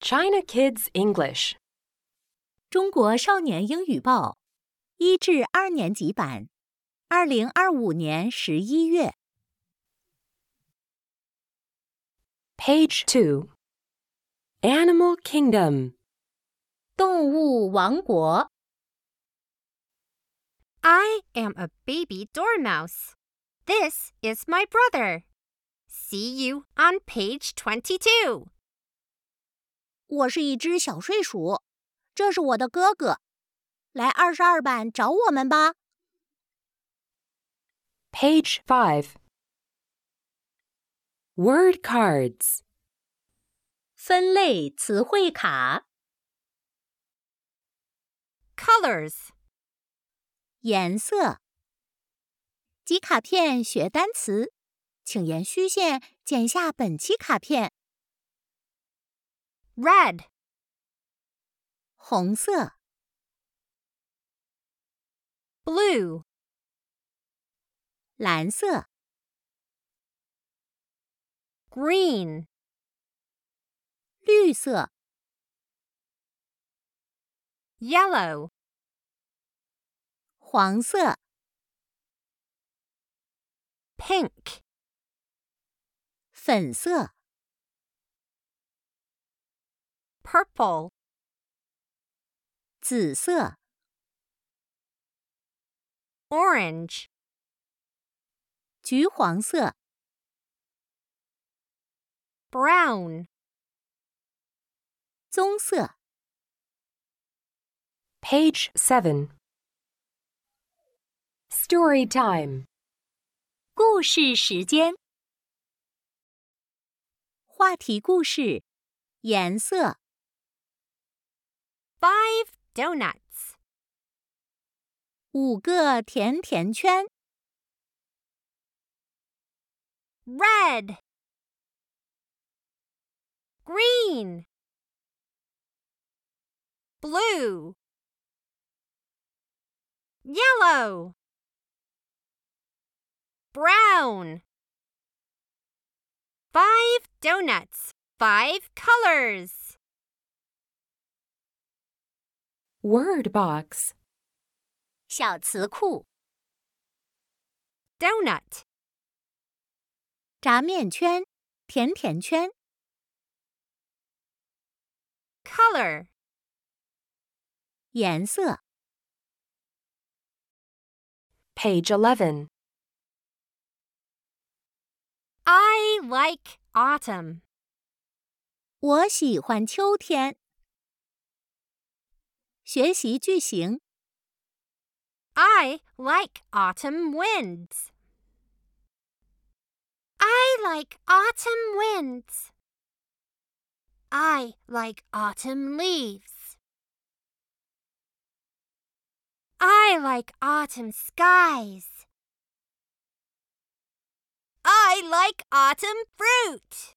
China Kids English 中国少年英语报1至2年级版2025年11月 Page 2 Animal Kingdom 动物王国 I am a baby dormouse. This is my brother. See you on page 22. 我是一只小睡鼠，这是我的哥哥。来22版找我们吧。 Page 5 Word Cards 分类词汇卡 Colors. 颜色集卡片学单词，请沿虚线剪下本期卡片。 Red. 红色 Blue. 蓝色 Green. 绿色 Yellow. 黄色 Pink. 粉色 Purple. 紫色 Orange. 橘黄色 Brown. 棕色 Page 7 Story Time 故事时间话题故事颜色 5 donuts. 5个甜甜圈 Red. Green. Blue. Yellow. Brown. 5 donuts, 5 colors. Word Box 小词库 Donut. 炸面圈甜甜圈 Color. 颜色 Page 11 I like autumn. 我喜欢秋天学习句型 I like autumn winds. I like autumn winds. I like autumn leaves. I like autumn skies. I like autumn fruit.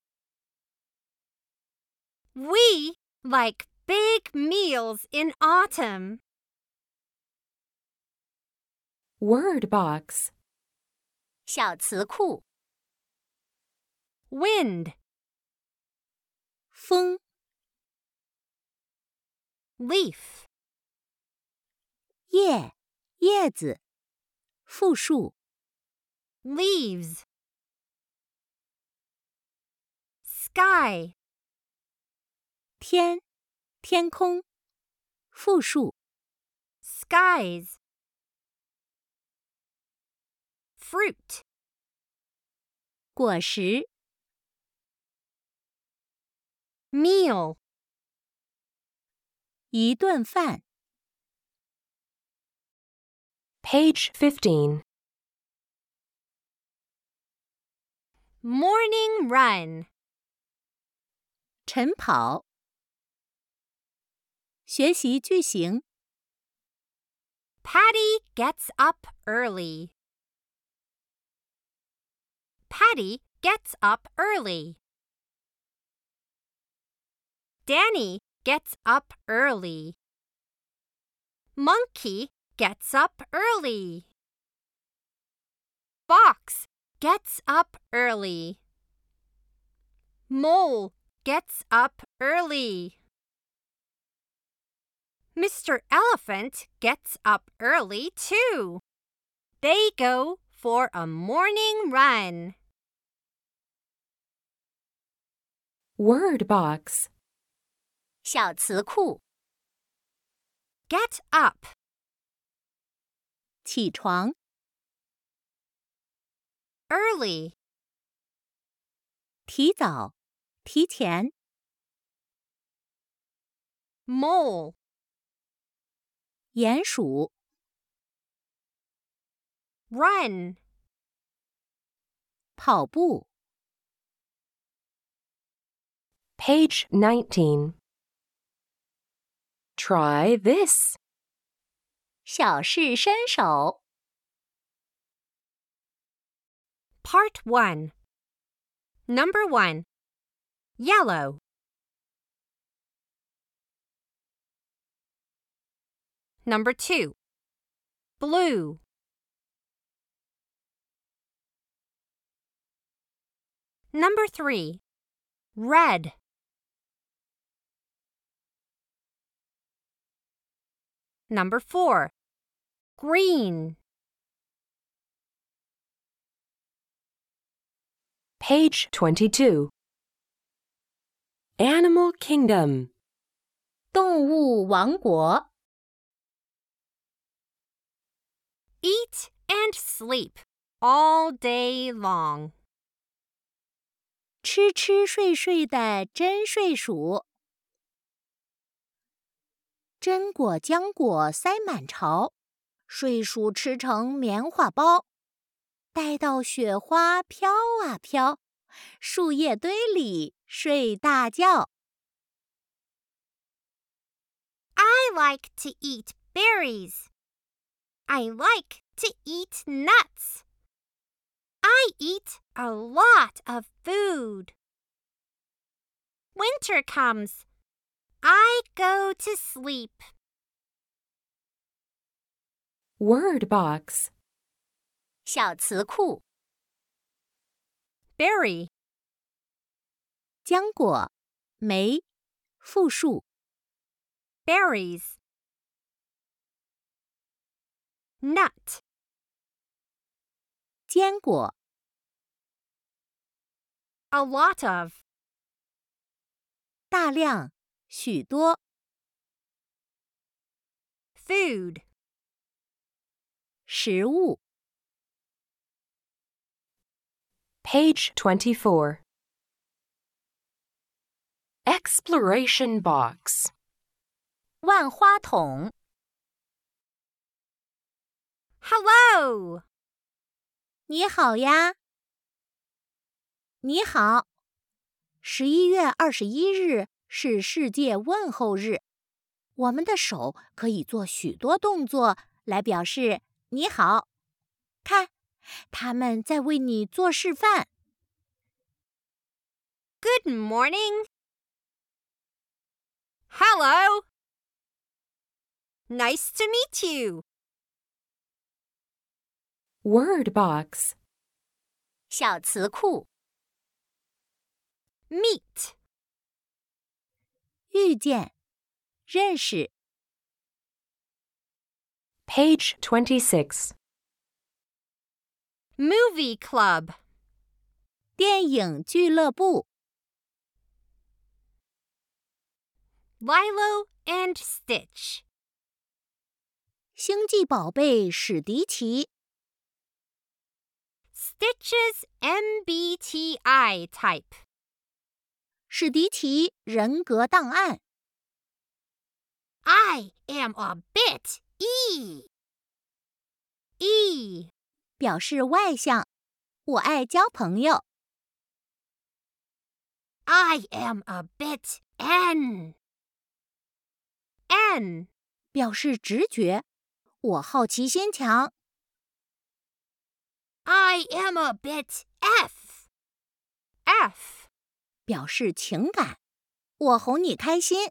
We like big meals in autumn. Word Box 小词库 Wind. 风 Leaf. 叶叶子复数 Leaves. Sky. 天天空复数 Skies. Fruit. 果实 Meal. 一顿饭 Page 15 Morning run. 晨跑学习句型 Patty gets up early. Patty gets up early. Danny gets up early. Monkey gets up early. Fox gets up early. Mole gets up early. Mr. Elephant gets up early too. They go for a morning run. Word box. 小词库， Get up. 起床， Early. 提早，提前， Mole. 鼹鼠， Run. 跑步， Page 19. Try this. 小试身手， Part 1. Number 1. Yellow. Number 2. Blue. Number 3. Red. Number 4. Green. Page 22. Animal Kingdom. 动物王国， Eat and sleep all day long. 吃吃睡睡的真睡鼠，榛果浆果塞满巢，睡鼠吃成棉花包，待到雪花飘啊飘，树叶堆里睡大觉。 I like to eat berries. I like to eat nuts. I eat a lot of food. Winter comes. I go to sleep. Word box. 小词库， Berry. 浆果，莓，复数， Berries. Nut. 坚果， A lot of. 大量，许多， Food. 食物。 Page 24. Exploration box. 万花筒， Hello. 你好呀。你好。11月21日是世界问候日，我们的手可以做许多动作来表示你好。看，他们在为你做示范。 Good morning. Hello. Nice to meet you. Word box. 小词库， Meet. 遇见，认识， Page 26. Movie club. 电影俱乐部， Lilo and Stitch. 星际宝贝史迪奇， Stitch's MBTI type. 史迪奇人格档案， I am a bit E. E. 表示外向，我爱交朋友。 I am a bit N. N. 表示直觉，我好奇心强。 I am a bit F. F. 表示情感，我哄你开心。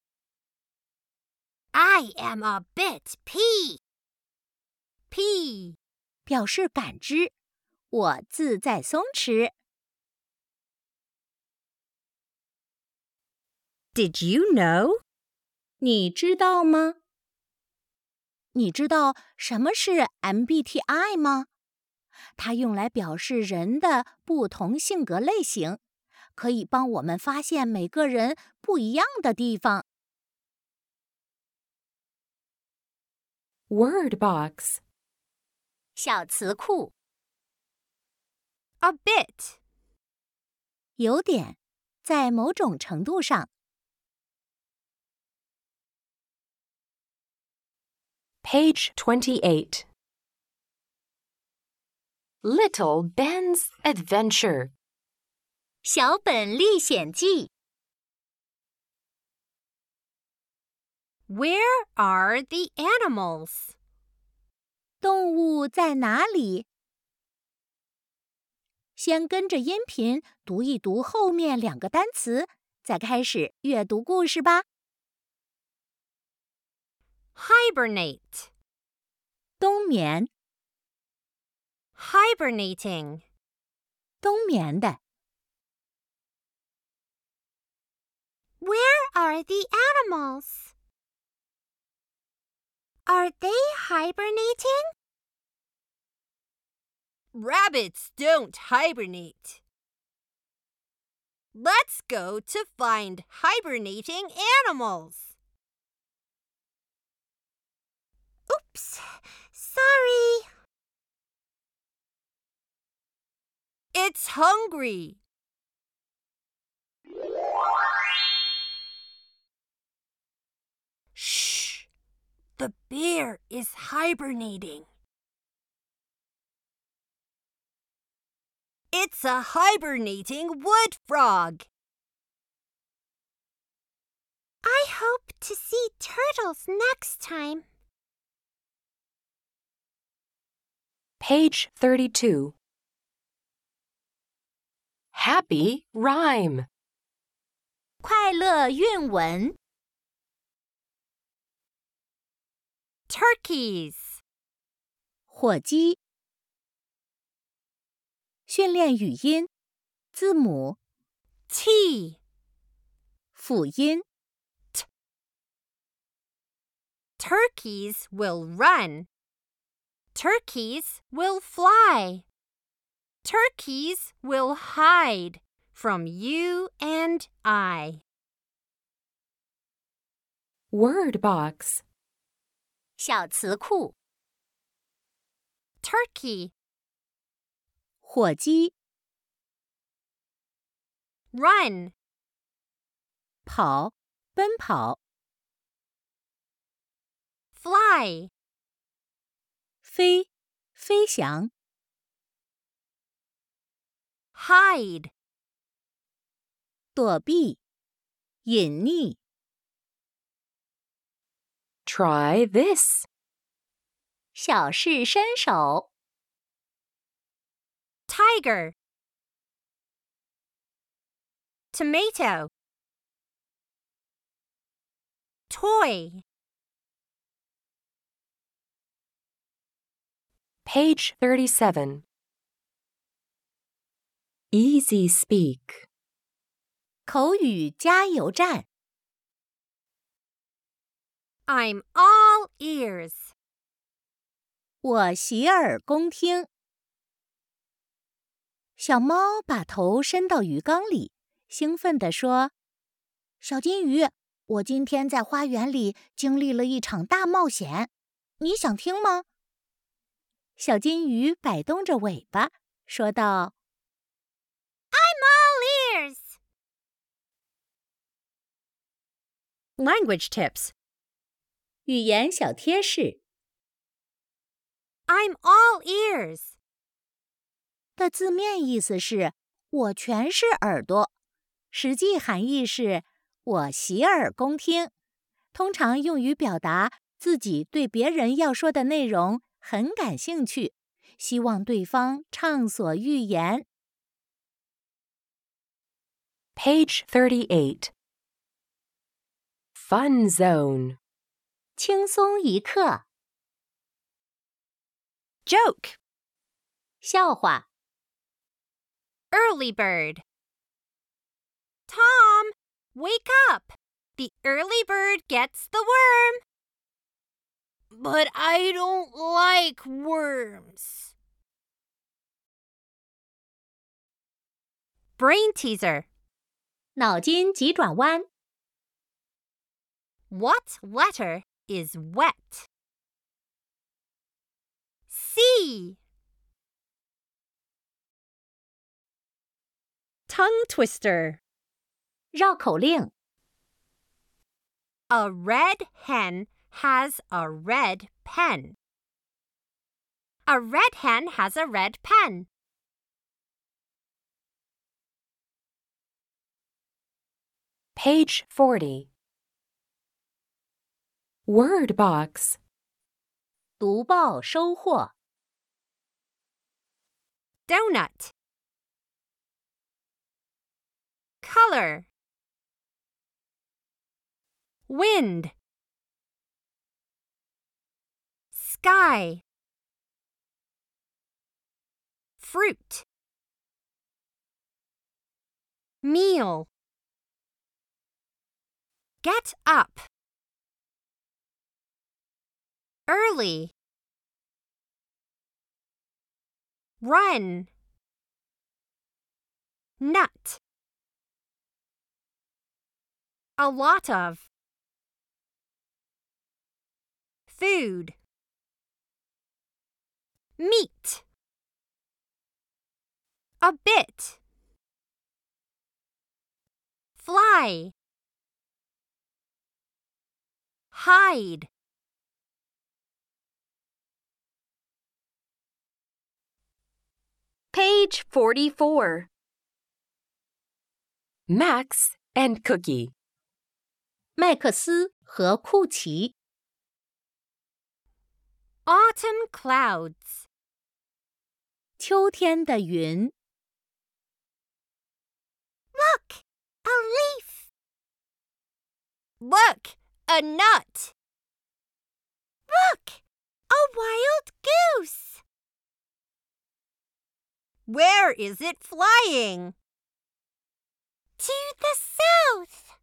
I am a bit P. P. 表示感知，我自在松弛。 Did you know? 你知道吗？你知道什么是 MBTI 吗？它用来表示人的不同性格类型，可以帮我们发现每个人不一样的地方。 Word box. 小词库 A bit. 有点，在某种程度上。 Page 28. Little Ben's Adventure. 小本历险记 Where are the animals? 动物在哪里？先跟着音频读一读后面2个单词，再开始阅读故事吧。 Hibernate. 冬眠， Hibernating. 冬眠的。 Where are the animals? Are they hibernating? Rabbits don't hibernate. Let's go to find hibernating animals. Oops, sorry. It's hungry. Shh! The bear is hibernating. It's a hibernating wood frog. I hope to see turtles next time. Page 32. Happy rhyme. 快乐韵文 Turkeys. 火鸡。训练语音，字母 T. 辅音 Turkeys will run. Turkeys will fly. Turkeys will hide from you and I. Word box. 小词库 Turkey. 火鸡 Run. 跑奔跑 Fly. 飞飞翔 Hide. 躲避隐匿 Try this. 小试身手 Tiger. Tomato. Toy. Page 37. Easy speak. 口语加油站 I'm all ears. 我洗耳恭听。小猫把头伸到鱼缸里，兴奋地说：“小金鱼，我今天在花园里经历了一场大冒险，你想听吗？”小金鱼摆动着尾巴，说道 I'm all ears. Language tips. 语言小贴士 I'm all ears. 的字面意思是我全是耳朵，实际含义是我洗耳恭听，通常用于表达自己对别人要说的内容很感兴趣，希望对方畅所欲言。 Page 38. Fun zone. 轻松一刻， Joke. 笑话 Early bird. Tom, wake up. The early bird gets the worm. But I don't like worms. Brain teaser. 脑筋急转弯。 What letter is wet? C. Tongue twister. 绕口令。 A red hen has a red pen. A red hen has a red pen. Page 40. Word box. 读报收获。 Donut. Color. Wind. Sky. Fruit. Meal. Get up. Early. Run. Nut. A lot of. Food. Meat. A bit. Fly. Hide. Page 44. Max and Cookie. 麦克斯和库奇。 Autumn clouds. 秋天的云。 Look, a leaf. Look, a nut. Look, a wild goose. Where is it flying? To the south.